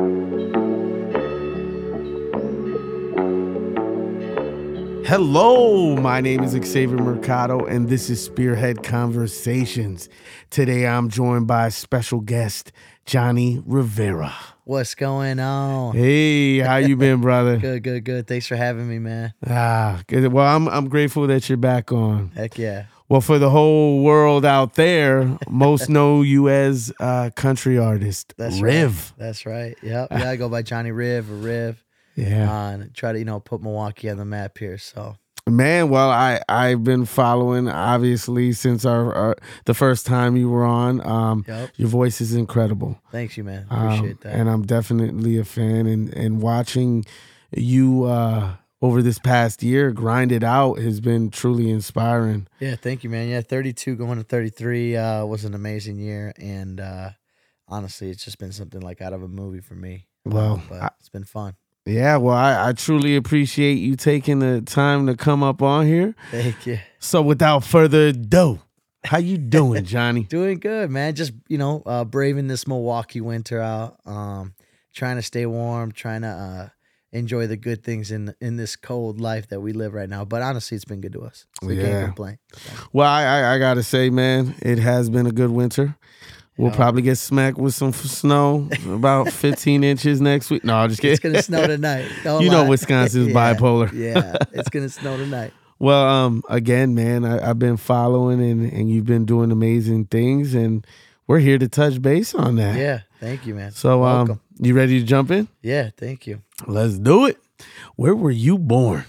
Hello, my name is Xavier Mercado, and this is Spearhead Conversations. Today, I'm joined by special guest, Johnny Rivera. What's going on? Hey, how you been, brother? Good. Thanks for having me, man. Good. Well, I'm grateful that you're back on. Heck yeah. Well, for the whole world out there, most know you as country artist, That's Riv. Right. That's right. Yep. Yeah, I go by Johnny Riv or Riv. Yeah. And try to, put Milwaukee on the map here. So, man, well, I've been following obviously since our the first time you were on. Yep. Your voice is incredible. Thanks you, man. Appreciate that. And I'm definitely a fan. And watching you over this past year grind it out has been truly inspiring. Yeah, thank you, man. Yeah, 32 going to 33 was an amazing year, and honestly, it's just been something like out of a movie for me. Well, but it's been fun. Yeah, well, I truly appreciate you taking the time to come up on here. Thank you. So without further ado, how you doing, Johnny? Doing good, man. Just, braving this Milwaukee winter out, trying to stay warm, trying to enjoy the good things in this cold life that we live right now. But honestly, it's been good to us. So yeah. Can't complain. Well, I got to say, man, it has been a good winter. We'll probably get smacked with some snow, about 15 inches next week. No, I'm just kidding. It's going to snow tonight. You know Wisconsin's bipolar. Yeah, it's going to snow tonight. Well, again, man, I've been following and you've been doing amazing things, and we're here to touch base on that. Yeah, thank you, man. So, welcome. You ready to jump in? Yeah, thank you. Let's do it. Where were you born?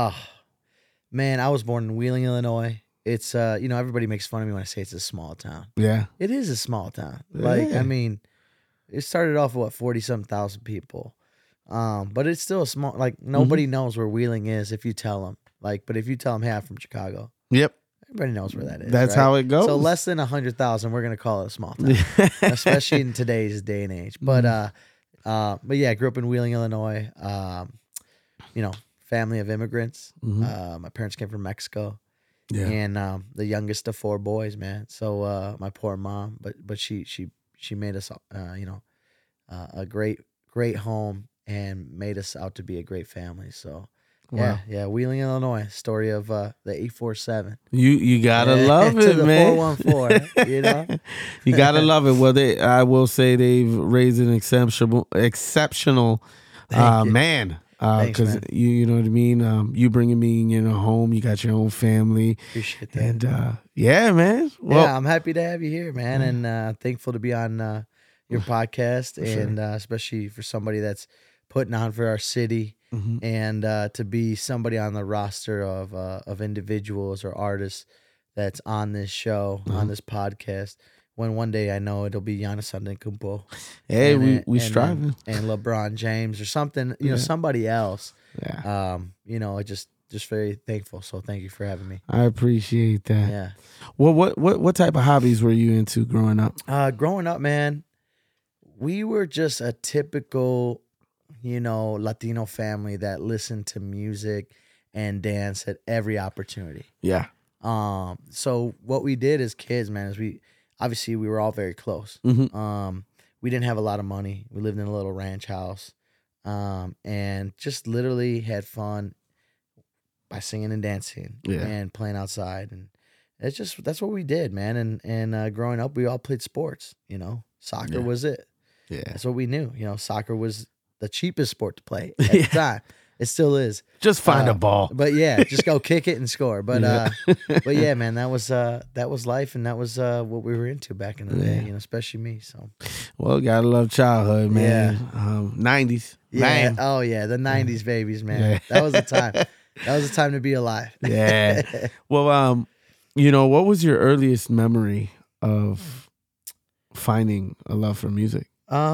Man, I was born in Wheeling, Illinois. It's, everybody makes fun of me when I say it's a small town. Yeah. It is a small town. Yeah. It started off with 40-something thousand people. But it's still a small, nobody knows where Wheeling is if you tell them. But if you tell them, hey, I'm from Chicago. Yep. Everybody knows where that is. That's right? how it goes. So less than 100,000, we're going to call it a small town, especially in today's day and age. But yeah, I grew up in Wheeling, Illinois. Family of immigrants. My parents came from Mexico. Yeah. And the youngest of 4 boys, man. So my poor mom, but she made us a great home and made us out to be a great family. So yeah, Wheeling, Illinois, story of the 847. You gotta love it, the man. 414, You gotta love it. Well, I will say they've raised an exceptional man. Because you know what I mean. You bringing me in your home. You got your own family. Appreciate that. And yeah, man. Well, I'm happy to have you here, man, and thankful to be on your podcast, and especially for somebody that's putting on for our city, and to be somebody on the roster of individuals or artists that's on this show, on this podcast. When one day I know it'll be Giannis Antetokounmpo. Hey, we striving. And LeBron James or something, somebody else. Yeah. Just very thankful. So thank you for having me. I appreciate that. Yeah. Well, what type of hobbies were you into growing up? Growing up, man, we were just a typical, Latino family that listened to music and dance at every opportunity. Yeah. So what we did as kids, man, is we were all very close. We didn't have a lot of money. We lived in a little ranch house, and just literally had fun by singing and dancing and playing outside. And that's what we did, man. And growing up, we all played sports. Soccer was it. Yeah, that's what we knew. Soccer was the cheapest sport to play at the time. It still is. Just find a ball. But yeah, just go kick it and score. But but yeah, man, that was life, and that was what we were into back in the day, especially me. So well, gotta love childhood, man. Yeah. 90s. Yeah. Man. Oh yeah, the 90s babies, man. Yeah. That was the time. That was the time to be alive. Yeah. Well, what was your earliest memory of finding a love for music?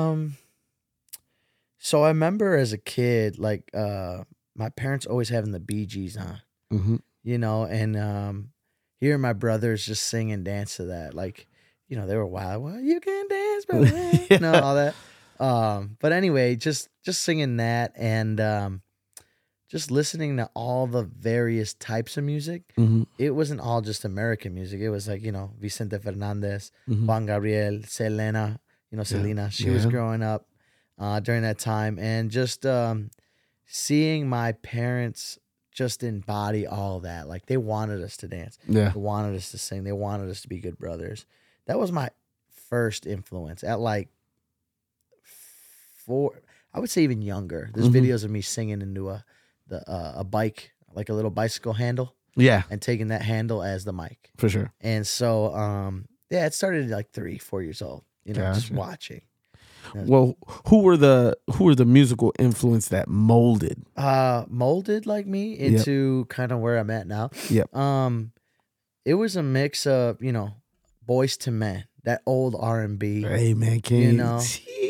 So I remember as a kid, my parents always having the Bee Gees on, and hearing my brothers just sing and dance to that. They were wild. Well, you can dance, brother. All that. But anyway, just singing that and just listening to all the various types of music. It wasn't all just American music. It was Vicente Fernandez, Juan Gabriel, Selena. Selena. She was growing up. during that time, and just seeing my parents just embody all that. Like they wanted us to dance. Yeah. They wanted us to sing. They wanted us to be good brothers. That was my first influence at like 4. I would say even younger. There's videos of me singing into a bike, like a little bicycle handle, Yeah. and taking that handle as the mic. For sure. And so, yeah, it started at like 3, 4 years old. You know, just watching. Well, who were the musical influence that molded Like me into kind of where I'm at now. Yep. It was a mix of, you know, Boys to Men, that old R&B. Hey man, King. You know,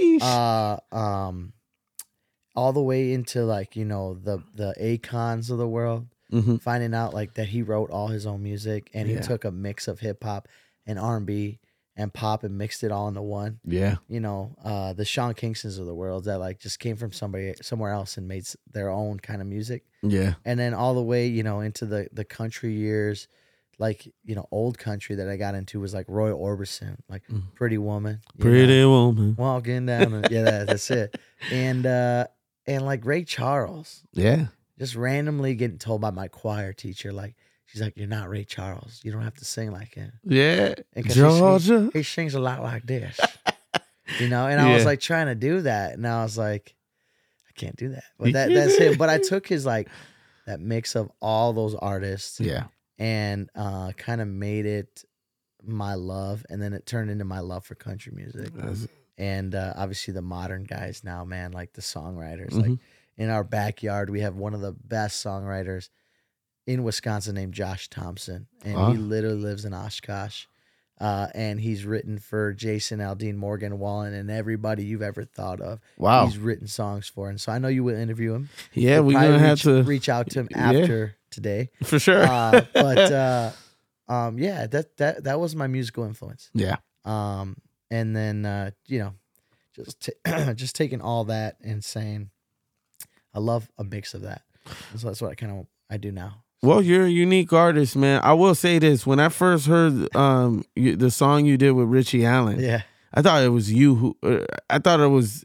Sheesh. all the way into like, you know, the Akons of the world, finding out like that he wrote all his own music, and he took a mix of hip hop and R&B and pop and mixed it all into one. Yeah. You know, the Sean Kingstons of the world that like just came from somewhere else and made their own kind of music. Yeah. And then all the way, you know, into the country years, like, you know, old country that I got into was like Roy Orbison, like Pretty Woman. Pretty Woman. Walking down. That's it. And like Ray Charles. Yeah. Just randomly getting told by my choir teacher, like, she's like, "You're not Ray Charles. You don't have to sing like him." Yeah. And Georgia. he sings a lot like this. You know, and I was like trying to do that. And I was like, I can't do that. But that's it. But I took his like that mix of all those artists. Yeah. And kind of made it my love, and then it turned into my love for country music. And obviously the modern guys now, man, like the songwriters. Like in our backyard, we have one of the best songwriters in Wisconsin named Josh Thompson, and he literally lives in Oshkosh. And he's written for Jason Aldean, Morgan Wallen, and everybody you've ever thought of. Wow. He's written songs for, and so I know you will interview him. Yeah, we're gonna have to reach out to him after today for sure. But yeah, that was my musical influence. Yeah. And then you know, just taking all that and saying, I love a mix of that. And so that's what I do now. Well, you're a unique artist, man. I will say this: when I first heard the song you did with Richie Allen, I thought it was you who. I thought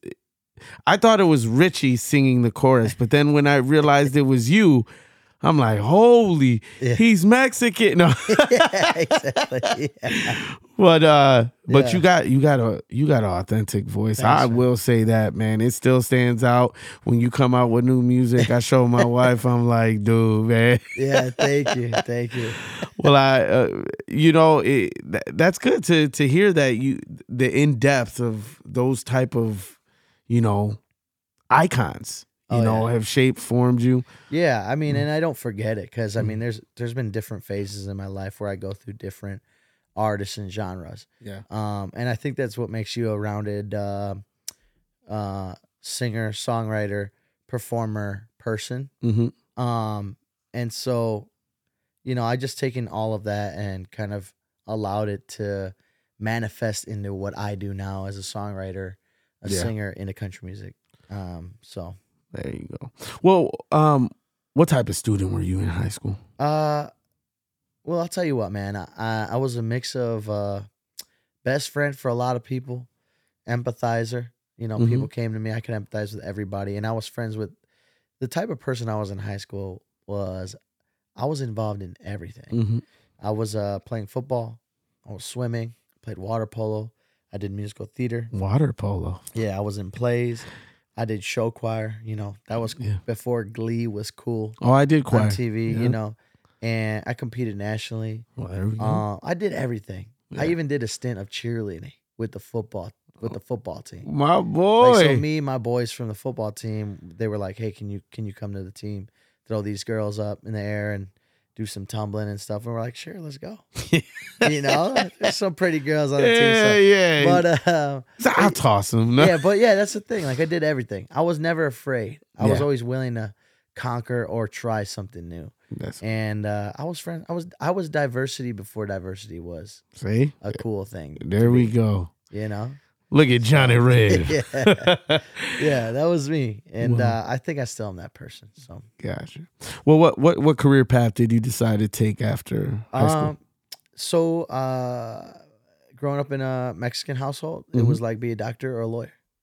it was Richie singing the chorus, but then when I realized it was you, I'm like, holy, he's Mexican. No. Exactly. Yeah. But you got an authentic voice. Thanks, I will say that, man. It still stands out when you come out with new music. I show my wife, I'm like, dude, man. Yeah, thank you. Well, you know, that's good to hear that the in depth of those type of, you know, icons. You know, have formed you. Yeah, I mean, and I don't forget it because I mean, there's been different phases in my life where I go through different artists and genres. Yeah. And I think that's what makes you a rounded singer, songwriter, performer, person. And so, you know, I just taken all of that and kind of allowed it to manifest into what I do now as a songwriter, a singer into country music. So. There you go. Well, what type of student were you in high school? Well, I'll tell you what, man. I was a mix of best friend for a lot of people, empathizer. You know, people came to me. I could empathize with everybody, and I was friends with the type of person I was in high school. I was involved in everything. I was playing football. I was swimming. Played water polo. I did musical theater. Water polo. Yeah, I was in plays. I did show choir, you know, that was before Glee was cool. Oh, I did choir on TV, you know, and I competed nationally. Well, there we go. I did everything. Yeah. I even did a stint of cheerleading with the football team. My boy. Like, so me and my boys from the football team, they were like, "Hey, can you come to the team, throw these girls up in the air and do some tumbling and stuff?" And we're like, "Sure, let's go." You know, there's some pretty girls on the team. So. Yeah. But I'll toss them. No? Yeah, but that's the thing. Like, I did everything. I was never afraid. I was always willing to conquer or try something new. And I was diversity before diversity was a cool thing. There we go. You know. Look at Johnny Red. Yeah, that was me, and I think I still am that person. So gotcha. Well, what career path did you decide to take after high school? So, growing up in a Mexican household, it was like be a doctor or a lawyer.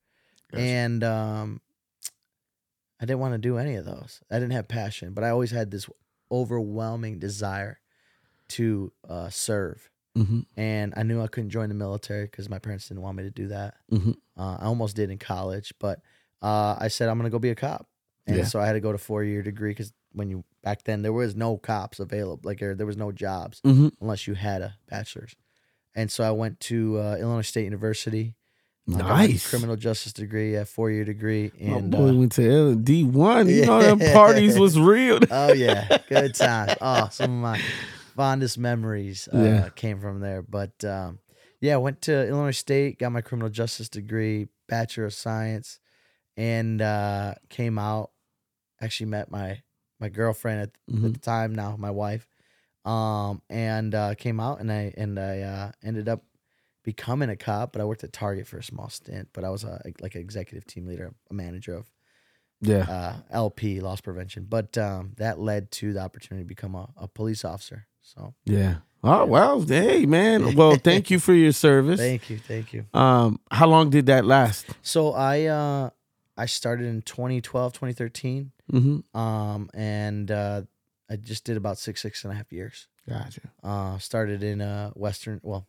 Gotcha. And I didn't want to do any of those. I didn't have passion, but I always had this overwhelming desire to serve. Mm-hmm. And I knew I couldn't join the military because my parents didn't want me to do that. Mm-hmm. I almost did in college, but I said I'm going to go be a cop. And so I had to go to 4-year degree because back then there was no cops available, like there was no jobs unless you had a bachelor's. And so I went to Illinois State University. Nice. Criminal justice degree, 4-year degree. And my boy went to D1. You know, them parties was real. Oh, yeah. Good times. Oh, some of my fondest memories came from there. But I went to Illinois State, got my criminal justice degree, Bachelor of Science, and came out. Actually met my girlfriend at the time, now my wife, and came out, and I ended up becoming a cop. But I worked at Target for a small stint. But I was like an executive team leader, a manager of LP, loss prevention. But that led to the opportunity to become a police officer. So Oh, well, hey, man. Well, thank you for your service. Thank you. How long did that last? So I started in 2012, 2013. And I just did about 6.5 years. Gotcha. Started in west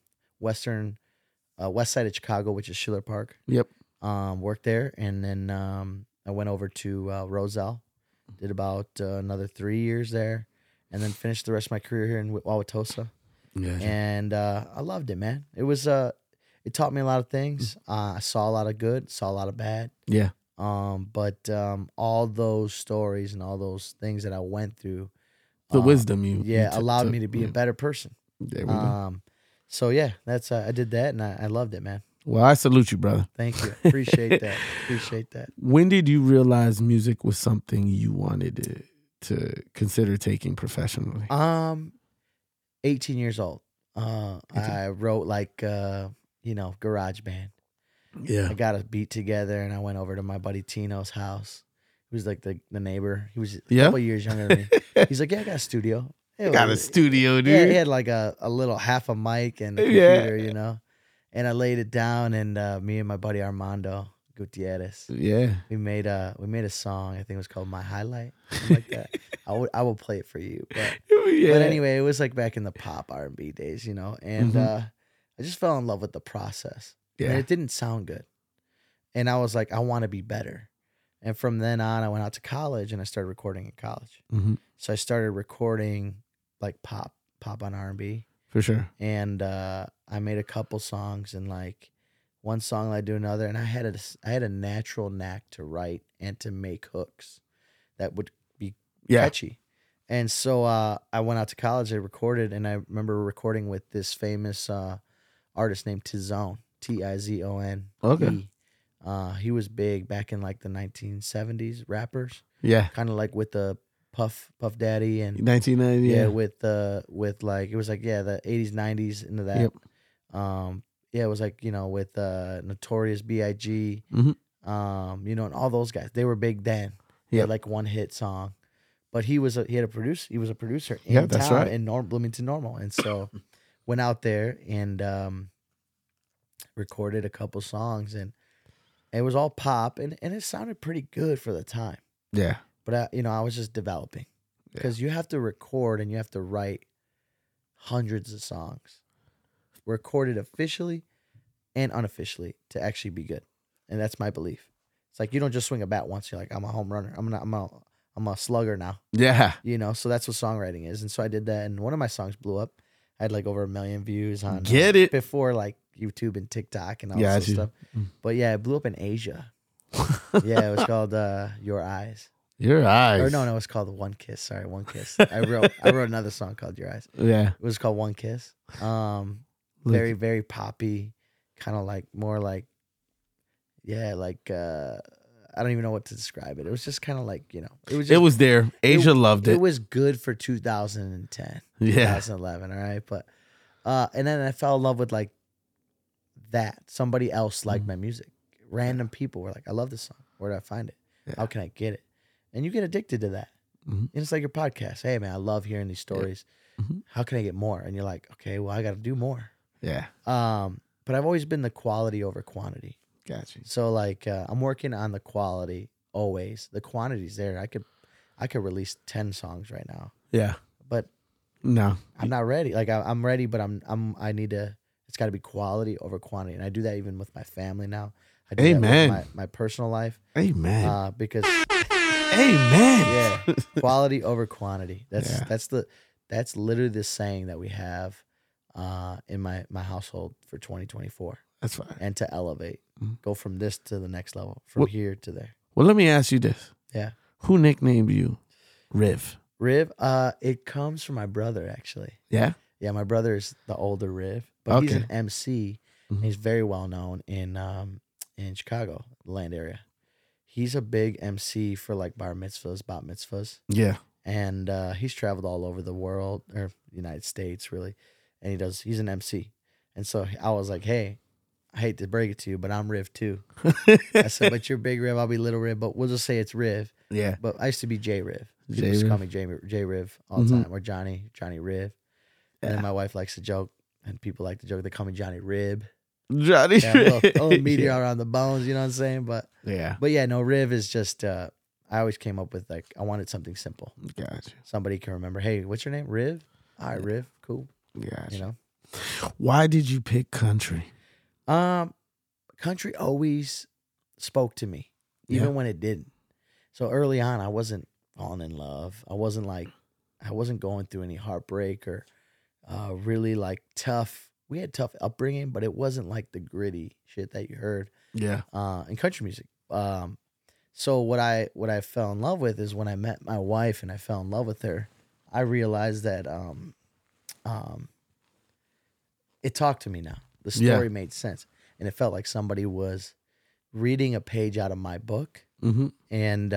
side of Chicago, which is Schiller Park. Yep. Worked there, and then I went over to Roselle. Did about another 3 years there, and then finished the rest of my career here in Wauwatosa. Yeah. And I loved it, man. It was it taught me a lot of things. I saw a lot of good, saw a lot of bad. Yeah. But all those stories and all those things that I went through, the wisdom you allowed me to be a better person. There we go. So that's I did that, and I loved it, man. Well, I salute you, brother. Thank you. Appreciate that. When did you realize music was something you wanted to consider taking professionally? 18 years old. I wrote garage band. Yeah. I got a beat together, and I went over to my buddy Tino's house. He was like the neighbor. He was a couple years younger than me. He's like, I got a studio. I got a studio, dude. Yeah, he had like a little half a mic and a computer, you know. And I laid it down, and me and my buddy Armando Gutierrez. Yeah. We made a song. I think it was called My Highlight. Something like that. I will play it for you. But anyway, it was like back in the pop R&B days, you know. And I just fell in love with the process. Yeah. And it didn't sound good. And I was like, I want to be better. And from then on, I went out to college, and I started recording in college. So I started recording like pop on R&B. For sure. And I made a couple songs, and like one song led to another. And I had a natural knack to write and to make hooks that would be catchy. And so I went out to college, I recorded, and I remember recording with this famous artist named Tizone. Tizon. Okay. He was big back in like the 1970s, rappers. Yeah. Kind of like with the Puff Daddy and 1990. Yeah, with like it was like the 80s, 90s into that. Yep. It was like, you know, with Notorious B.I.G. Mm-hmm. You know, and all those guys. They were big then. They had like one hit song. But he was a producer in town in Bloomington Normal. And so went out there and recorded a couple songs, and it was all pop, and it sounded pretty good for the time. Yeah. But I was just developing, because you have to record and you have to write hundreds of songs, recorded officially and unofficially, to actually be good. And that's my belief. It's like you don't just swing a bat once. You're like, I'm a home runner. I'm a slugger now. Yeah. You know, so that's what songwriting is. And so I did that, and one of my songs blew up. I had like over 1 million views on before like YouTube and TikTok and all this stuff. But yeah, it blew up in Asia. It was called Your Eyes. Your Eyes. Or no, it was called One Kiss. Sorry, One Kiss. I wrote another song called Your Eyes. Yeah. It was called One Kiss. Very, very poppy, kind of like more like I don't even know what to describe it. It was just kind of like, you know, it was there. Asia loved it. It was good for 2010, 2011. All right. But, and then I fell in love with like that. Somebody else liked my music. Random people were like, I love this song. Where do I find it? Yeah. How can I get it? And you get addicted to that. And it's like your podcast. Hey man, I love hearing these stories. How can I get more? And you're like, okay, well, I got to do more. Yeah. But I've always been the quality over quantity. Gotcha. So like I'm working on the quality always. The quantity's there. I could release 10 songs right now. Yeah. But no, I'm not ready. Like I'm ready, but I need to. It's got to be quality over quantity, and I do that even with my family now. I do Amen. that with my personal life. Amen. Because Amen. Yeah, quality over quantity. That's literally the saying that we have in my household for 2024. That's fine. And to elevate, go from this to the next level, from here to there. Well, let me ask you this. Yeah. Who nicknamed you Riv? Riv, it comes from my brother, actually. Yeah? Yeah, my brother is the older Riv, but he's an MC. And he's very well known in Chicago, the land area. He's a big MC for like bar mitzvahs, bat mitzvahs. Yeah. And he's traveled all over the world, or the United States, really. And he's an MC. And so I was like, hey, I hate to break it to you, but I'm Riv too. I said, but you're Big Riv, I'll be Little Riv, but we'll just say it's Riv. Yeah. But I used to be J Riv. People just call me J Riv all the time, or Johnny Riv. And then my wife likes to joke, and people like to joke, they call me Johnny Rib. Johnny Rib. A little meteor around the bones, you know what I'm saying? But yeah, no, Riv is just, I always came up with like, I wanted something simple. Gotcha. Somebody can remember, hey, what's your name? Riv? All right, Riv, cool. Gotcha. You know? Why did you pick country? Country always spoke to me, even when it didn't. So early on, I wasn't falling in love. I wasn't going through any heartbreak or really like tough. We had tough upbringing, but it wasn't like the gritty shit that you heard. Yeah. In country music. So what I fell in love with is when I met my wife and I fell in love with her, I realized that it talked to me now. The story made sense. And it felt like somebody was reading a page out of my book. Mm-hmm. And,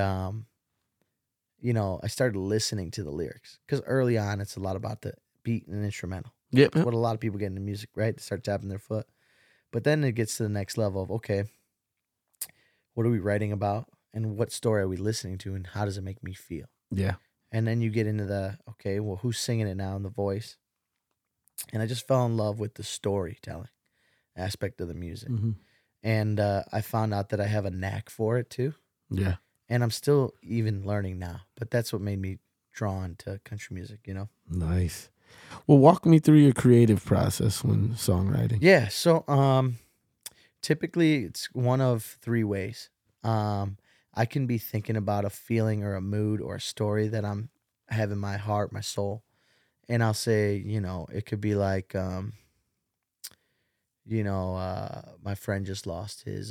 I started listening to the lyrics. Because early on, it's a lot about the beat and instrumental. Yep. That's what a lot of people get into music, right? They start tapping their foot. But then it gets to the next level of, okay, what are we writing about? And what story are we listening to? And how does it make me feel? Yeah. And then you get into the, okay, well, who's singing it now in the voice? And I just fell in love with the storytelling aspect of the music. Mm-hmm. And I found out that I have a knack for it too. Yeah. And I'm still even learning now. But that's what made me drawn to country music, Nice. Well, walk me through your creative process when songwriting. Yeah. So typically it's one of three ways. I can be thinking about a feeling or a mood or a story that I have in my heart, my soul. And I'll say, it could be like, my friend just lost his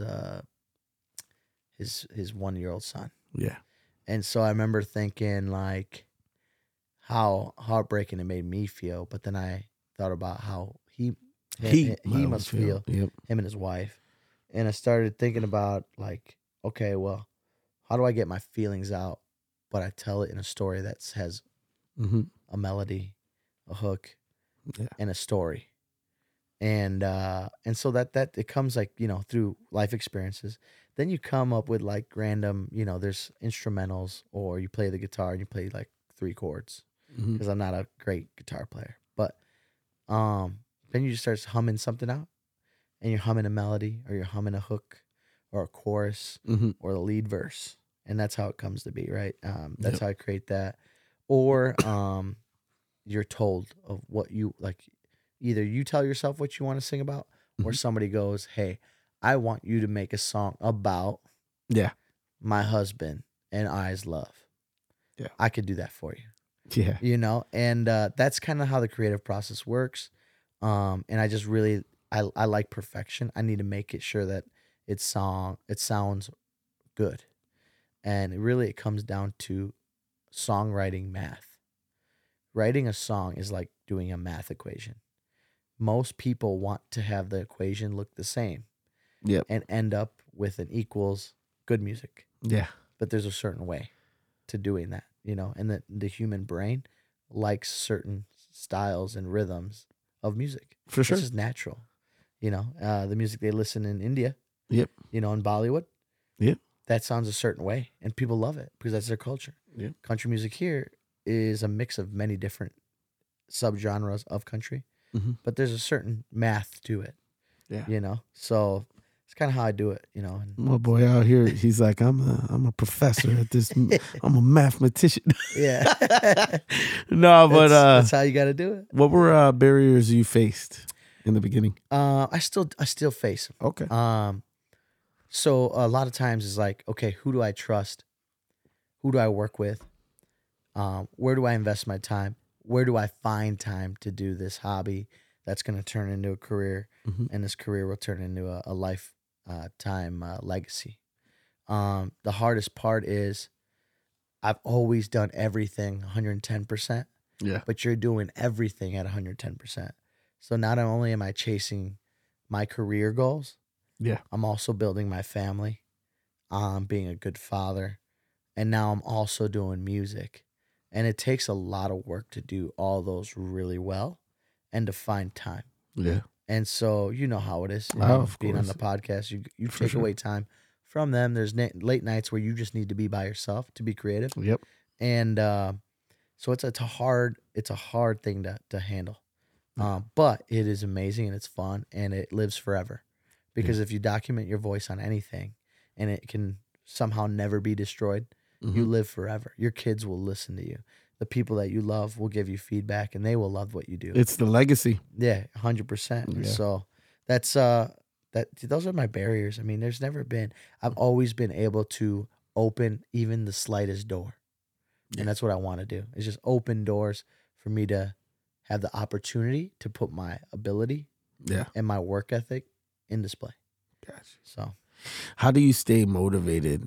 1-year-old son. Yeah. And so I remember thinking like how heartbreaking it made me feel. But then I thought about how he must feel, him and his wife. And I started thinking about like, okay, well, how do I get my feelings out? But I tell it in a story that has a melody, a hook, and a story. And so that it comes like, through life experiences. Then you come up with like random, there's instrumentals, or you play the guitar and you play like 3 chords, because I'm not a great guitar player. But then you just start humming something out, and you're humming a melody, or you're humming a hook or a chorus or the lead verse. And that's how it comes to be, right? That's how I create that. Or you're told of what you like. Either you tell yourself what you want to sing about, or somebody goes, hey, I want you to make a song about my husband and I's love. Yeah. I could do that for you. Yeah. And that's kind of how the creative process works. And I just really, I like perfection. I need to make it sure that it sounds good. And it comes down to songwriting math. Writing a song is like doing a math equation. Most people want to have the equation look the same. Yep. And end up with an equals good music. Yeah. But there's a certain way to doing that, and the human brain likes certain styles and rhythms of music. For sure. It's just natural. The music they listen in India. Yep. In Bollywood. Yep. That sounds a certain way, and people love it because that's their culture. Yep. Country music here is a mix of many different subgenres of country. But there's a certain math to it, so it's kind of how I do it, you know. My boy out here, he's like, I'm a professor at this. I'm a mathematician. Yeah. No, but that's how you got to do it. What were barriers you faced in the beginning? I still face them. Okay. So a lot of times it's like, okay, who do I trust? Who do I work with? Where do I invest my time? Where do I find time to do this hobby that's going to turn into a career, and this career will turn into a lifetime legacy? The hardest part is I've always done everything 110%. Yeah. But you're doing everything at 110%. So not only am I chasing my career goals, yeah, I'm also building my family. I'm being a good father. And now I'm also doing music. And it takes a lot of work to do all those really well and to find time. Yeah. And so you know how it is. Of being course. on the podcast, you take away time from them. There's late nights where you just need to be by yourself to be creative. Yep. And so it's a hard thing to handle. But it is amazing and it's fun and it lives forever. Because if you document your voice on anything and it can somehow never be destroyed, you live forever. Your kids will listen to you. The people that you love will give you feedback and they will love what you do. It's the legacy. Yeah, 100%. Yeah. So that's those are my barriers. I mean, I've always been able to open even the slightest door. Yeah. And that's what I want to do. It's just open doors for me to have the opportunity to put my ability and my work ethic in display. Gotcha. So how do you stay motivated?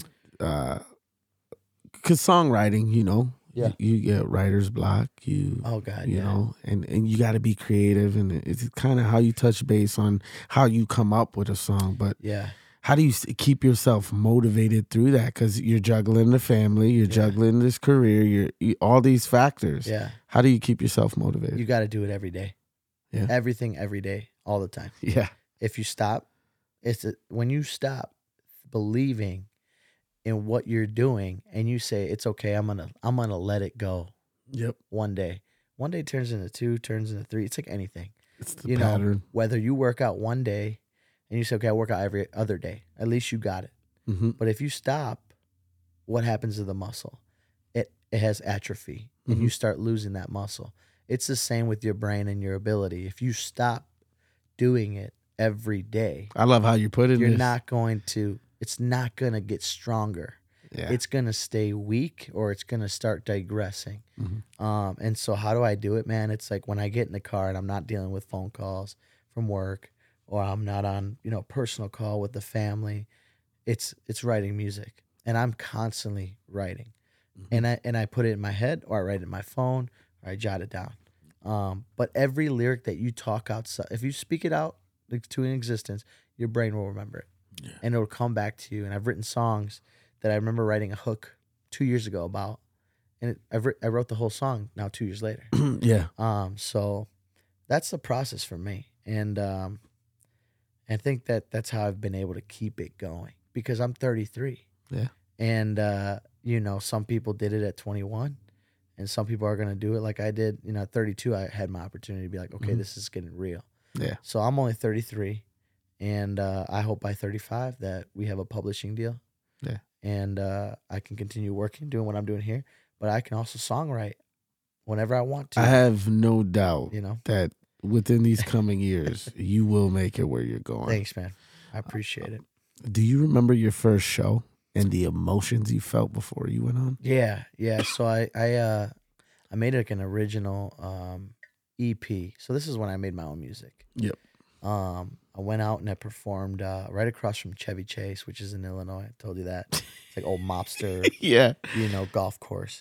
Because songwriting, you get writer's block. You know, and you got to be creative, and it's kind of how you touch base on how you come up with a song. But how do you keep yourself motivated through that? Because you're juggling the family, you're juggling this career, you're all these factors. Yeah. How do you keep yourself motivated? You got to do it every day. Yeah. Everything every day, all the time. Yeah. If you stop, when you stop believing in what you're doing and you say it's okay, I'm gonna let it go. Yep. One day turns into 2, turns into 3. It's like anything. It's the pattern. Whether you work out one day and you say, okay, I work out every other day, at least you got it. But if you stop, what happens to the muscle? It has atrophy and you start losing that muscle. It's the same with your brain and your ability. If you stop doing it every day, I love how you put it. It's not going to get stronger. Yeah. It's going to stay weak or it's going to start digressing. And so how do I do it, man? It's like when I get in the car and I'm not dealing with phone calls from work or I'm not on, personal call with the family, it's writing music. And I'm constantly writing. And I put it in my head or I write it in my phone or I jot it down. But every lyric that you talk outside, if you speak it out to an existence, your brain will remember it. Yeah. And it'll come back to you. And I've written songs that I remember writing a hook 2 years ago about, and I wrote the whole song now 2 years later. Yeah. So that's the process for me, and I think that's how I've been able to keep it going because I'm 33. Yeah. And some people did it at 21, and some people are gonna do it like I did. At 32, I had my opportunity to be like, okay, this is getting real. Yeah. So I'm only 33. And I hope by 35 that we have a publishing deal. Yeah. And I can continue working, doing what I'm doing here. But I can also songwrite whenever I want to. I have no doubt that within these coming years, you will make it where you're going. Thanks, man. I appreciate it. Do you remember your first show and the emotions you felt before you went on? Yeah. So I made like an original EP. So this is when I made my own music. Yep. I went out and I performed right across from Chevy Chase, which is in Illinois. I told you that. It's like old mobster, golf course.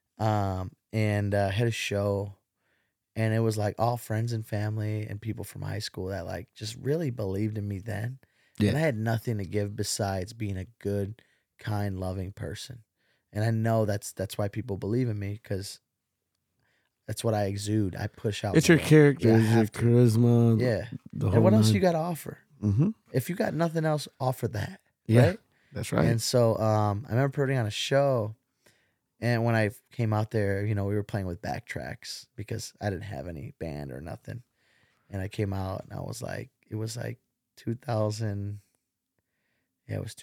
And had a show, and it was like all friends and family and people from high school that like just really believed in me then. Yeah. And I had nothing to give besides being a good, kind, loving person. And I know that's why people believe in me because that's what I exude. I push out. It's your character, it's your charisma. Yeah. And what else you got to offer? If you got nothing else, offer that. Yeah, right? That's right. And so I remember putting on a show. And when I came out there, we were playing with backtracks because I didn't have any band or nothing. And I came out and I was like, it was like 2000. Yeah, it was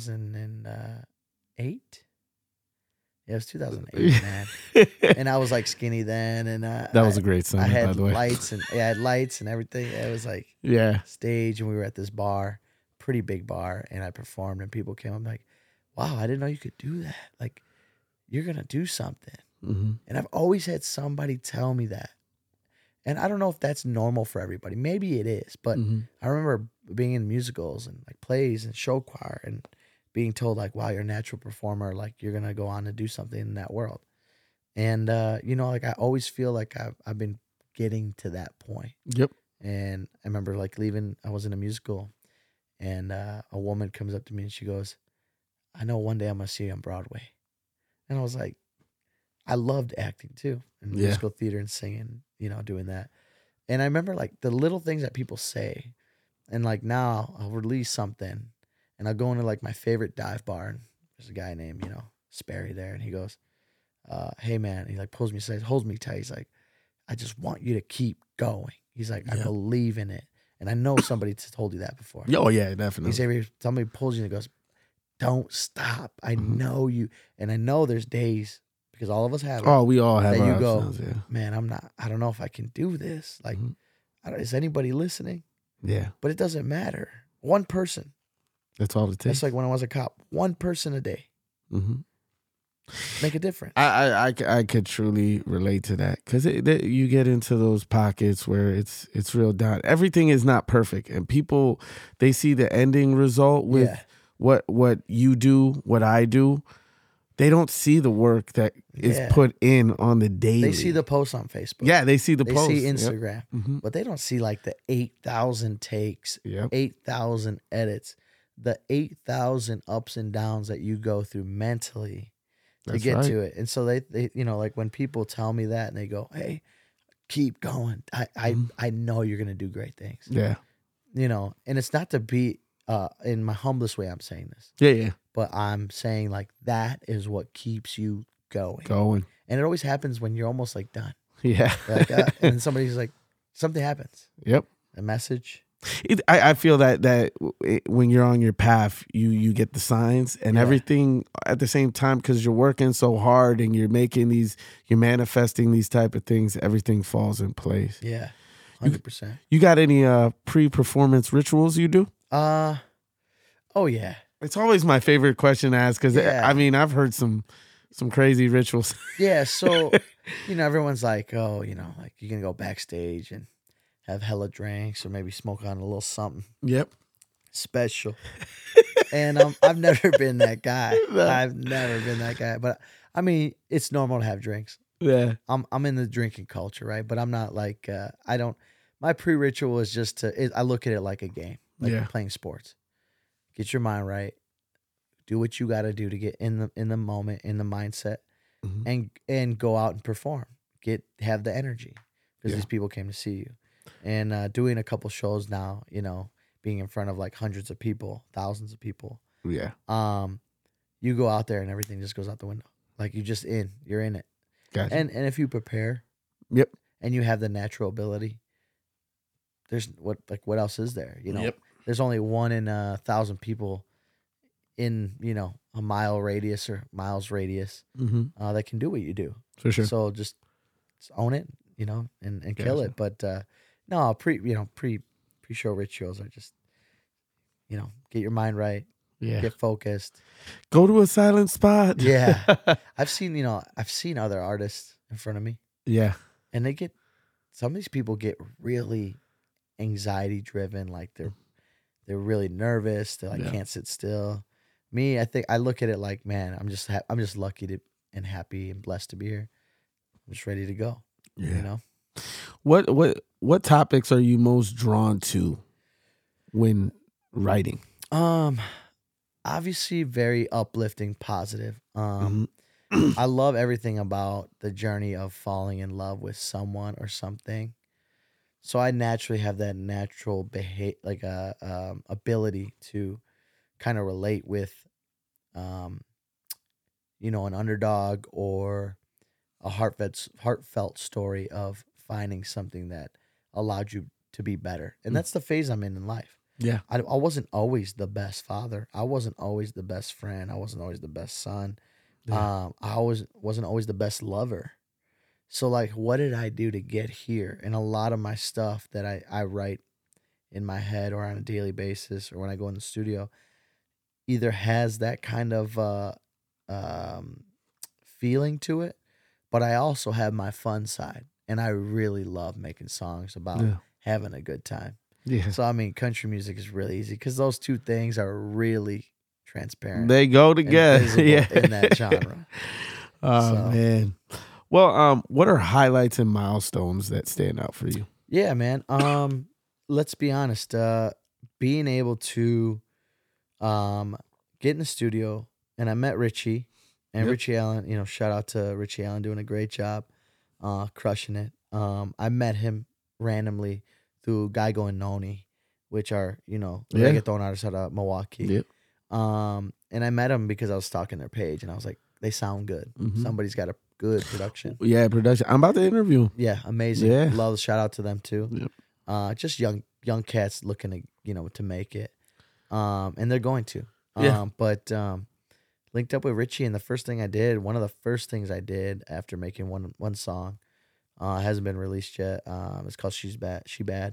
2008. Yeah, it was 2008, man. And I was like skinny then, and that was a great song. I had by the way. lights and I had lights and everything. It was like stage, and we were at this bar, pretty big bar, and I performed, and people came. I'm like, wow, I didn't know you could do that. Like, you're gonna do something. Mm-hmm. And I've always had somebody tell me that, and I don't know if that's normal for everybody. Maybe it is, but I remember being in musicals and like plays and show choir and being told like, wow, you're a natural performer, like you're gonna go on to do something in that world. And like I always feel like I've been getting to that point. Yep. And I remember like leaving, I was in a musical, and a woman comes up to me and she goes, I know one day I'm gonna see you on Broadway. And I was like, I loved acting too, and musical theater and singing, doing that. And I remember like the little things that people say, and like now I'll release something and I'll go into like my favorite dive bar, and there's a guy named, Sperry there, and he goes, hey man, he like pulls me aside, holds me tight. He's like, I just want you to keep going. He's like, I believe in it. And I know somebody told you that before. Oh yeah, definitely. He said, somebody pulls you and goes, don't stop. I know you. And I know there's days, because all of us have it. Oh, we all have that our you go, options, man, I don't know if I can do this. Like, is anybody listening? Yeah. But it doesn't matter. One person. That's all it takes. That's like when I was a cop. One person a day. Make a difference. I could truly relate to that, because you get into those pockets where it's real down. Everything is not perfect, and people, they see the ending result with what you do, what I do. They don't see the work that is put in on the daily. They see the post on Facebook. Yeah, they see the post. They see Instagram, but they don't see like the 8,000 takes, 8,000 edits, the 8,000 ups and downs that you go through mentally to get to it. And so they like when people tell me that and they go, hey, keep going. I know you're going to do great things. Yeah. And it's not to be in my humblest way I'm saying this. Yeah. But I'm saying like that is what keeps you going. And it always happens when you're almost like done. Yeah. Like, and somebody's like, something happens. Yep. A message. I feel that when you're on your path, you get the signs and everything at the same time, because you're working so hard and you're manifesting these type of things. Everything falls in place. Yeah, 100%. You got any pre-performance rituals you do? Oh yeah. It's always my favorite question to ask, because I mean I've heard some crazy rituals. Yeah, so everyone's like, oh, like you can go backstage and have hella drinks or maybe smoke on a little something. Yep. Special. And I've never been that guy. I've never been that guy. But I mean, it's normal to have drinks. Yeah. I'm in the drinking culture, right? But I'm not like my pre-ritual is just I look at it like a game, like playing sports. Get your mind right. Do what you got to do to get in the moment, in the mindset, and go out and perform. Have the energy, because these people came to see you. And doing a couple shows now, being in front of like hundreds of people, thousands of people. Yeah. You go out there and everything just goes out the window. Like you're in it. Gotcha. And if you prepare, and you have the natural ability, there's what else is there? There's only 1 in 1,000 people in a mile radius or miles radius that can do what you do. For sure. So just own it, and kill it. But no, pre-show rituals are just get your mind right, get focused, go to a silent spot. Yeah. I've seen other artists in front of me. Yeah. And some of these people get really anxiety driven, like they're really nervous, they can't sit still. Me, I think I look at it like, man, I'm just lucky and happy and blessed to be here. I'm just ready to go. Yeah. What topics are you most drawn to when writing? Obviously very uplifting, positive. I love everything about the journey of falling in love with someone or something. So I naturally have that natural ability to kind of relate with, an underdog or a heartfelt story of finding something that allowed you to be better. And that's the phase I'm in life. Yeah. I wasn't always the best father. I wasn't always the best friend. I wasn't always the best son. Yeah. I wasn't always the best lover. So like, what did I do to get here? And a lot of my stuff that I write in my head or on a daily basis or when I go in the studio either has that kind of um, feeling to it, but I also have my fun side, and I really love making songs about having a good time. Yeah. So I mean, country music is really easy because those two things are really transparent. They go together. Yeah. In that genre. Oh man. Well, what are highlights and milestones that stand out for you? Yeah, man. Let's be honest. Being able to get in the studio, and I met Richie and Richie Allen. You know, shout out to Richie Allen doing a great job, crushing it. I met him randomly through Geigo and Noni, which are reggaeton artists out of Milwaukee. Yep. And I met him because I was stalking their page, and I was like, they sound good. Mm-hmm. Somebody's got a good production. Yeah, production. I'm about to interview him. Yeah, amazing. Yeah. Love, shout out to them too. Yep. Just young cats looking to to make it. And they're going to. But linked up with Richie, and one of the first things I did after making one song, hasn't been released yet. It's called She Bad.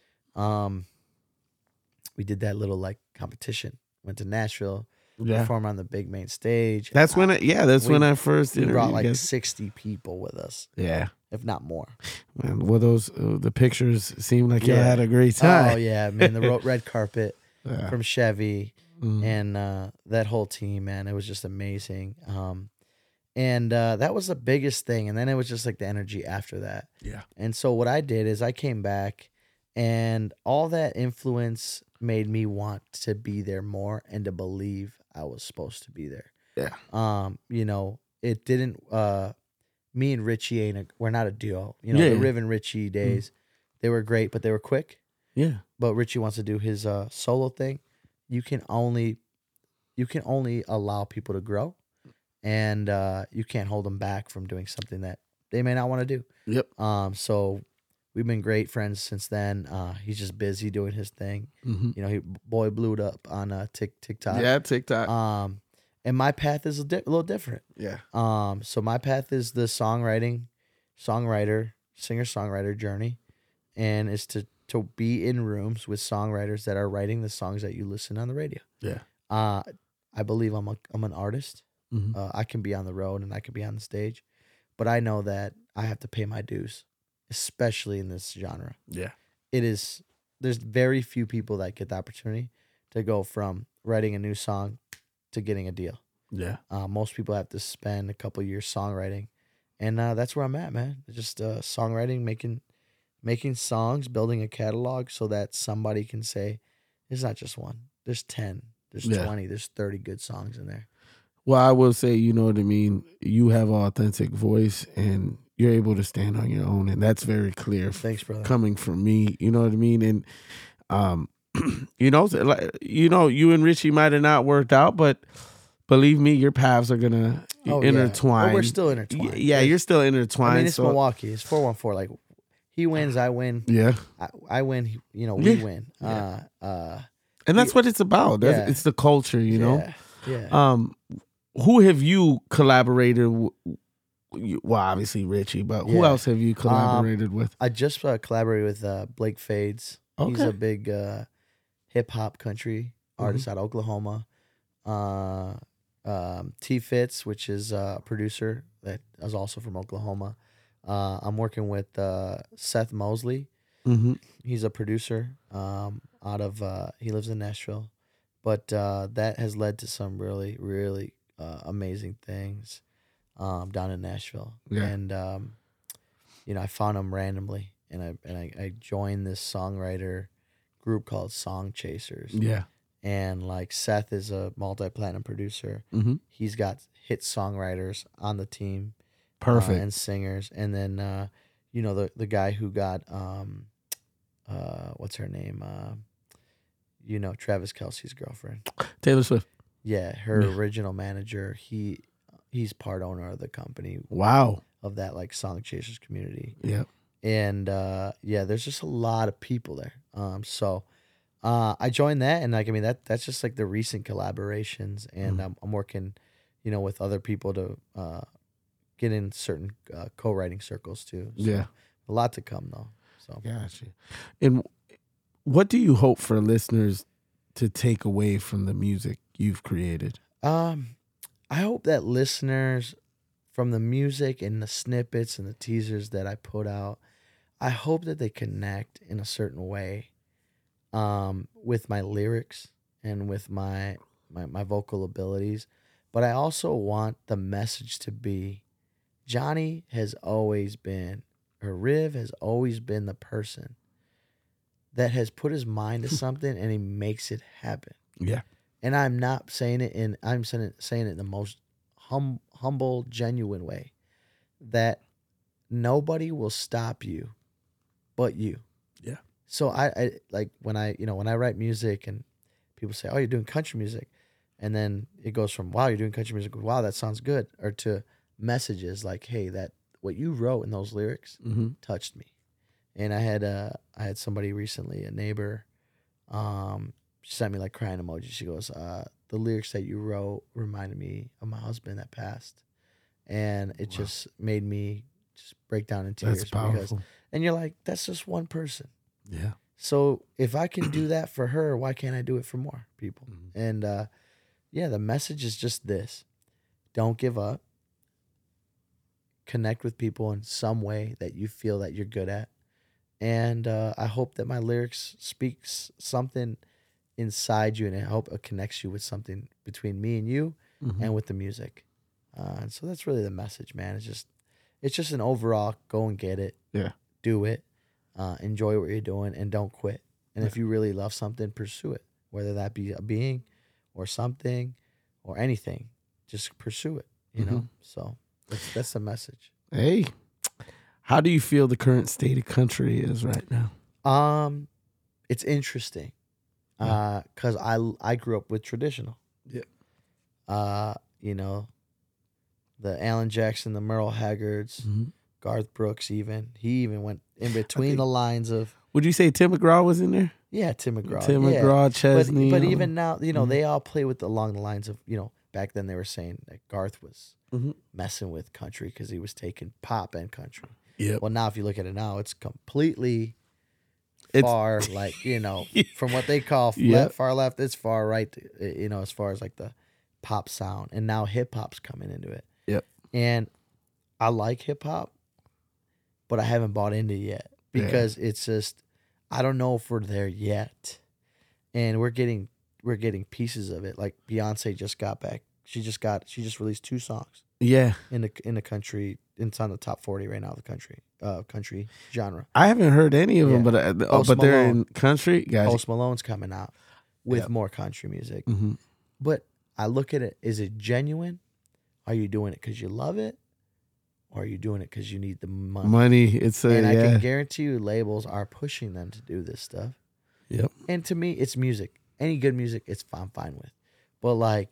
We did that little like competition. Went to Nashville. Perform on the big main stage. That's when when I first we brought like 60 people with us. Yeah. If not more. Man, well, those the pictures seem like you had a great time. Oh yeah, man, the red carpet from Chevy and that whole team, man, it was just amazing. And that was the biggest thing, and then it was just like the energy after that. Yeah. And so what I did is I came back, and all that influence made me want to be there more and to believe I was supposed to be there. Yeah. It didn't. Me and Richie we're not a duo. The Riv and Richie days, they were great, but they were quick. Yeah. But Richie wants to do his solo thing. You can only allow people to grow, and you can't hold them back from doing something that they may not want to do. Yep. So we've been great friends since then. He's just busy doing his thing. Mm-hmm. He blew it up on TikTok. Yeah, TikTok. And my path is a little different. Yeah. So my path is the singer-songwriter journey, and is to be in rooms with songwriters that are writing the songs that you listen on the radio. Yeah. I believe I'm an artist. Mm-hmm. I can be on the road and I can be on the stage, but I know that I have to pay my dues, especially in this genre. Yeah. There's very few people that get the opportunity to go from writing a new song to getting a deal. Yeah. Most people have to spend a couple years songwriting, and that's where I'm at, man. Just songwriting, making songs, building a catalog so that somebody can say, "It's not just one. There's 10. There's 20. There's 30 good songs in there." Well, I will say, you know what I mean? You have an authentic voice, and you're able to stand on your own, and that's very clear. Thanks, brother. Coming from me, you know what I mean? And you and Richie might have not worked out, but believe me, your paths are gonna intertwine. We're still intertwined. Yeah, you're still intertwined. I mean, it's Milwaukee. It's 414. Like, he wins, I win. Yeah, I win. We win. Yeah. And that's what it's about. It's the culture, you know. Yeah. Who have you collaborated with? Well, obviously Richie, but who else have you collaborated with? I just collaborated with Blake Fades. Okay. He's a big hip hop country artist out of Oklahoma. T Fitz, which is a producer that is also from Oklahoma. I'm working with Seth Mosley. Mm-hmm. He's a producer out of he lives in Nashville, but that has led to some really, really amazing things down in Nashville. Yeah. And I found him randomly, and I joined this songwriter group called Song Chasers. Yeah. And like Seth is a multi-platinum producer. Mm-hmm. He's got hit songwriters on the team. Perfect. And singers. And then the guy who got what's her name? Travis Kelce's girlfriend. Taylor Swift. Yeah, her original manager. He's part owner of the company. Wow. Of that like Song Chasers community. Yeah. And there's just a lot of people there. So I joined that, and like I mean that's just like the recent collaborations, and I'm working, with other people to get in certain co-writing circles too. So Yeah, a lot to come though. So gotcha. And what do you hope for listeners to take away from the music you've created? I hope that listeners, from the music and the snippets and the teasers that I put out, I hope that they connect in a certain way with my lyrics and with my vocal abilities. But I also want the message to be, Johnny has always been, or Riv has always been the person that has put his mind to something and he makes it happen. Yeah. And I'm not saying it I'm saying it in the most humble, genuine way, that nobody will stop you but you. Yeah. So I like when I write music and people say, "Oh, you're doing country music." And then it goes from, "Wow, you're doing country music. Wow, that sounds good," or to messages like, "Hey, that what you wrote in those lyrics touched me." And I had somebody recently, a neighbor, she sent me like crying emoji. She goes, "The lyrics that you wrote reminded me of my husband that passed," and it just made me just break down in tears. That's powerful. And you're like, that's just one person. Yeah. So if I can do that for her, why can't I do it for more people? And the message is just this: don't give up. Connect with people in some way that you feel that you're good at. And I hope that my lyrics speaks something inside you, and I hope it connects you with something between me and you and with the music. And so that's really the message, man. It's just an overall go and get it. Yeah. Do it. Enjoy what you're doing and don't quit. And if you really love something, pursue it, whether that be a being or something or anything. Just pursue it, you know? So that's the message. Hey, how do you feel the current state of country is right now? It's interesting. Cause I grew up with traditional. Yeah. The Alan Jackson, the Merle Haggards, Garth Brooks, he even went in between the lines of. Would you say Tim McGraw was in there? Yeah, Tim McGraw. McGraw, Chesney. But even now, they all play along the lines of, back then they were saying that Garth was messing with country because he was taking pop and country. Yeah. Well, now if you look at it now, it's completely far, from what they call far left, it's far right, as far as like the pop sound. And now hip hop's coming into it. Yep. And I like hip hop, but I haven't bought into it yet because it's just, I don't know if we're there yet. And we're getting pieces of it. Like Beyonce just got back. She just released 2 songs. Yeah. In the country, it's on the top 40 right now, the country genre. I haven't heard any of them, but they're in country. Gotcha. Post Malone's coming out with more country music. But I look at it, is it genuine? Are you doing it because you love it? Or are you doing it because you need the money? I can guarantee you labels are pushing them to do this stuff. Yep. And to me, it's music. Any good music, I'm fine with. But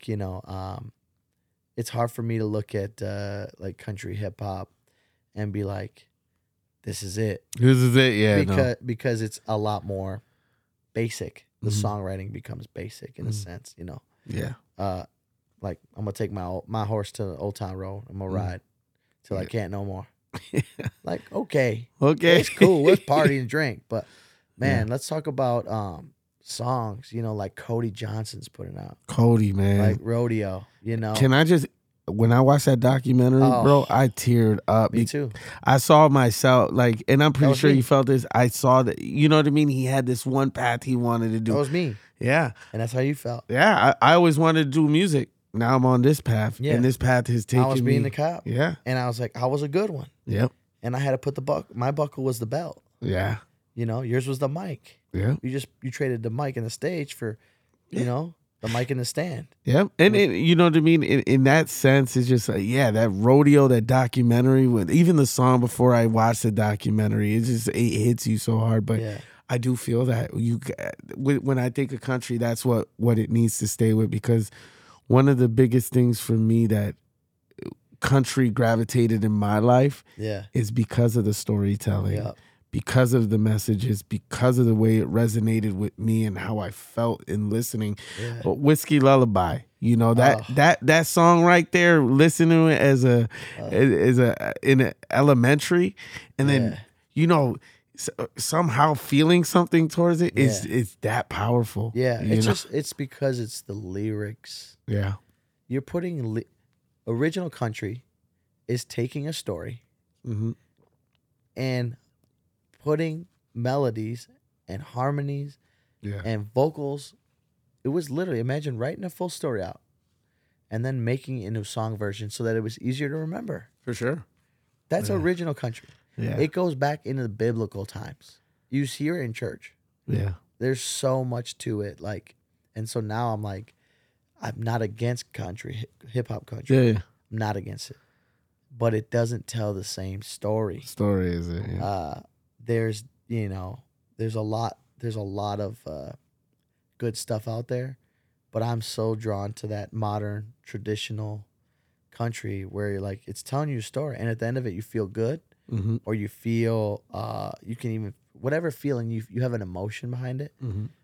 it's hard for me to look at like country hip hop and be like, this is it. This is it, yeah. Because it's a lot more basic. The songwriting becomes basic in a sense, Yeah. Like I'm gonna take my horse to the Old Town Road. I'm gonna ride till I can't no more. Like, okay, it's cool. Let's party and drink. But man, let's talk about songs. Like Cody Johnson's putting out. Cody, man, like Rodeo. Can I just? When I watched that documentary, bro, I teared up. Me too. I saw myself, and I'm pretty sure you felt this. I saw that, you know what I mean? He had this one path he wanted to do. That was me. Yeah. And that's how you felt. Yeah. I always wanted to do music. Now I'm on this path. Yeah. And this path has taken me. I was being the cop. Yeah. And I was like, I was a good one. Yep. And I had to put my buckle was the belt. Yeah. Yours was the mic. Yeah. You traded the mic and the stage for, the mic and the stand. Yep. And you know what I mean? In that sense, it's just like, that rodeo, that documentary, even the song before I watched the documentary, it hits you so hard. But I do feel that when I think of country, that's what it needs to stay with, because one of the biggest things for me that country gravitated in my life is because of the storytelling. because of the messages, because of the way it resonated with me and how I felt in listening. Yeah. Whiskey Lullaby, you know, that song right there, listening to it in elementary, and then, you know, somehow feeling something towards it is that powerful. Yeah, it's because it's the lyrics. Yeah. You're putting original country is taking a story and putting melodies and harmonies and vocals. It was literally, imagine writing a full story out and then making it into a song version so that it was easier to remember. For sure. That's original country. Yeah. It goes back into the biblical times. You hear it in church. Yeah. There's so much to it. And so now I'm like, I'm not against country, hip hop country. Yeah. I'm not against it. But it doesn't tell the same story. Story is it? Yeah. There's a lot of good stuff out there, but I'm so drawn to that modern traditional country where you're like, it's telling you a story, and at the end of it you feel good, or you feel you can even, whatever feeling, you have an emotion behind it.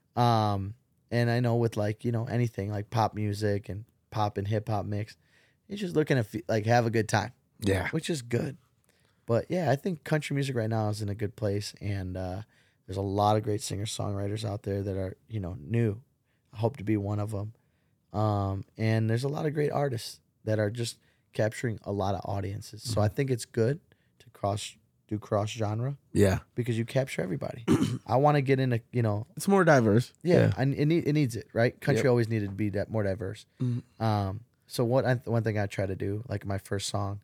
And I know with anything like pop music and pop and hip hop mix, you're just looking to have a good time. Yeah. Which is good. But yeah, I think country music right now is in a good place, and there's a lot of great singer-songwriters out there that are, new. I hope to be one of them. And there's a lot of great artists that are just capturing a lot of audiences. So I think it's good to do cross genre. Yeah. Because you capture everybody. I want to get into, it's more diverse. Yeah. It needs it, right? Country always needed to be more diverse. So one thing I try to do, like my first song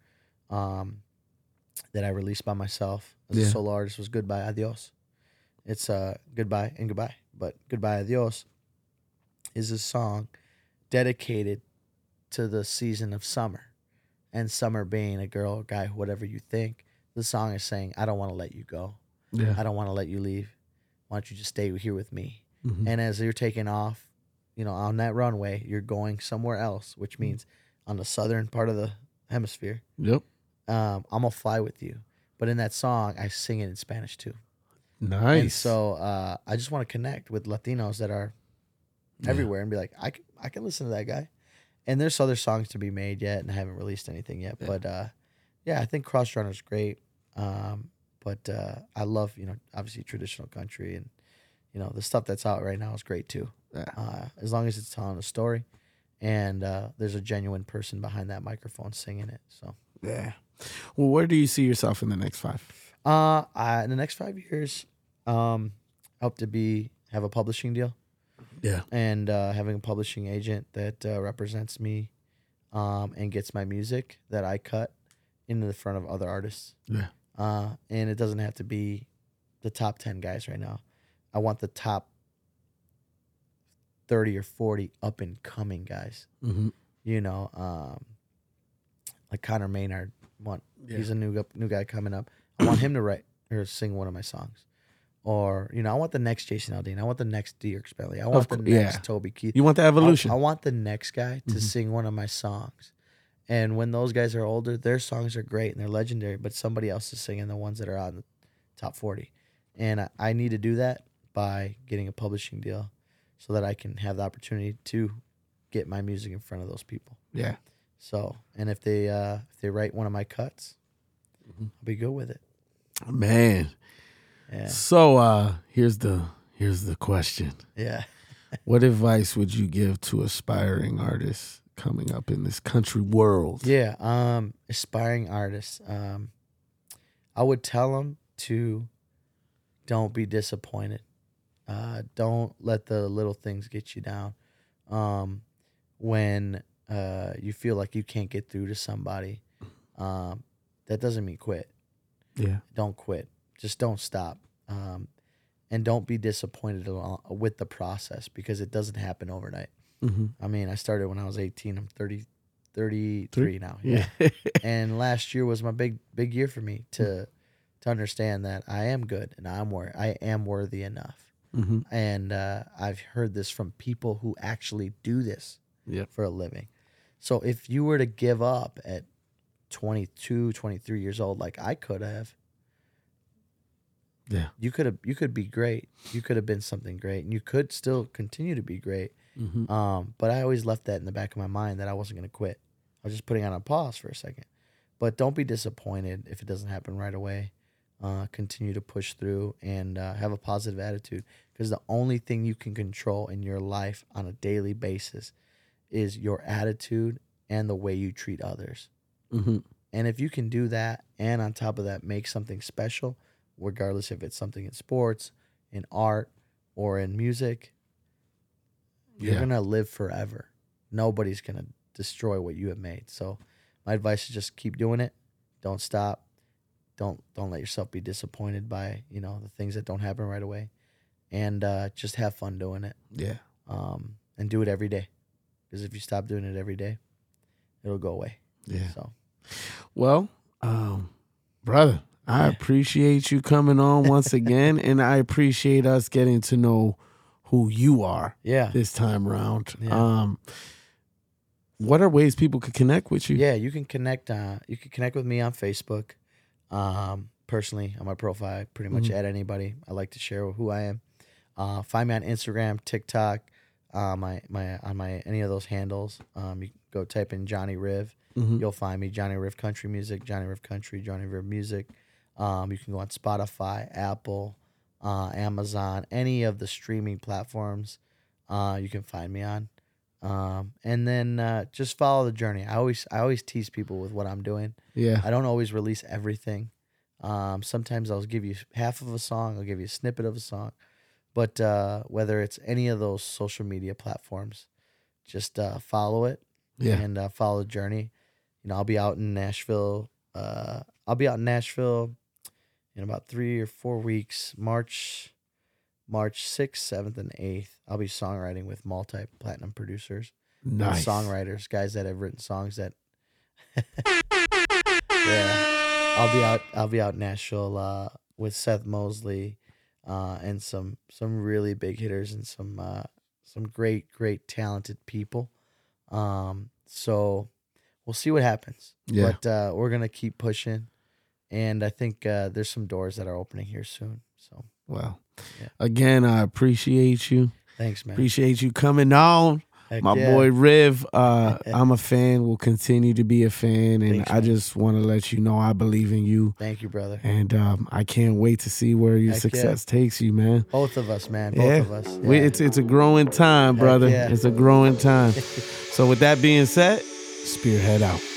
that I released by myself as a solo artist, was Goodbye Adios. It's goodbye and goodbye. But Goodbye Adios is a song dedicated to the season of summer. And summer being a girl, a guy, whatever you think. The song is saying, I don't want to let you go. Yeah. I don't want to let you leave. Why don't you just stay here with me? And as you're taking off, on that runway, you're going somewhere else, which means on the southern part of the hemisphere. Yep. I'm going to fly with you. But in that song, I sing it in Spanish too. Nice. And so I just want to connect with Latinos that are everywhere and be like, I can listen to that guy. And there's other songs to be made yet, and I haven't released anything yet. Yeah. But I think cross genre is great. But I love, obviously traditional country, and the stuff that's out right now is great too. Yeah. As long as it's telling a story, and there's a genuine person behind that microphone singing it. So yeah. Well, where do you see yourself in the next 5? In the next 5 years, hope to have a publishing deal. Yeah. And having a publishing agent that represents me and gets my music that I cut into the front of other artists. Yeah. And it doesn't have to be the top 10 guys right now. I want the top 30 or 40 up and coming guys. Like Connor Maynard. He's a new guy coming up. I want him to write or sing one of my songs. Or, I want the next Jason Aldean. I want the next Dierks Bentley. I want the next Toby Keith. You want the evolution. I want the next guy to sing one of my songs. And when those guys are older, their songs are great and they're legendary, but somebody else is singing the ones that are on the top 40. And I need to do that by getting a publishing deal so that I can have the opportunity to get my music in front of those people. Yeah. So, and if they write one of my cuts, I'll be good with it. Man. Yeah. So here's the question. Yeah. What advice would you give to aspiring artists coming up in this country world? Yeah. Aspiring artists. I would tell them to don't be disappointed. Don't let the little things get you down. When you feel like you can't get through to somebody, that doesn't mean quit. Yeah. Don't quit. Just don't stop. And don't be disappointed with the process because it doesn't happen overnight. I mean, I started when I was 18. I'm 33 now. Yeah. And last year was my big year for me to understand that I am good and I am worthy enough. And I've heard this from people who actually do this for a living. So if you were to give up at 22, 23 years old, like I could have, Yeah. You could be great. You could have been something great, and you could still continue to be great. But I always left that in the back of my mind that I wasn't going to quit. I was just putting it on pause for a second. But don't be disappointed if it doesn't happen right away. Continue to push through and have a positive attitude, because the only thing you can control in your life on a daily basis is your attitude and the way you treat others. And if you can do that, and on top of that, make something special, regardless if it's something in sports, in art, or in music, you're going to live forever. Nobody's going to destroy what you have made. So my advice is just keep doing it. Don't stop. Don't let yourself be disappointed by, the things that don't happen right away. And just have fun doing it. Yeah. And do it every day. Because if you stop doing it every day, it'll go away. Yeah. So, well, brother, I appreciate you coming on once again, and I appreciate us getting to know who you are. This time around. Yeah. What are ways people could connect with you? Yeah, you can connect. You can connect with me on Facebook. Personally, on my profile, pretty much add anybody. I like to share who I am. Find me on Instagram, TikTok, my any of those handles. You can go type in Johnny Riv. You'll find me. Johnny Riv Country Music, Johnny Riv Country, Johnny Riv Music. You can go on Spotify, Apple, Amazon, any of the streaming platforms. You can find me on. And then just follow the journey. I always tease people with what I'm doing. Yeah. I don't always release everything. Sometimes I'll give you half of a song. I'll give you a snippet of a song. But whether it's any of those social media platforms, just follow it. Yeah. And follow the journey. I'll be out in Nashville. In about 3 or 4 weeks. March 6th, 7th, and 8th. I'll be songwriting with multi-platinum producers. Nice. Songwriters, guys that have written songs that yeah. I'll be out in Nashville with Seth Mosley and some really big hitters and some great talented people. So we'll see what happens. Yeah. But we're gonna keep pushing, and I think there's some doors that are opening here soon. So well, again, I appreciate you. Thanks, man. Appreciate you coming on. Heck My boy Riv, I'm a fan, will continue to be a fan, and Thanks, I just want to let you know I believe in you. Thank you, brother. And I can't wait to see where your success takes you, man. Both of us, man. Both of us. Yeah. It's a growing time, brother. It's a growing time. So with that being said, Spearhead out.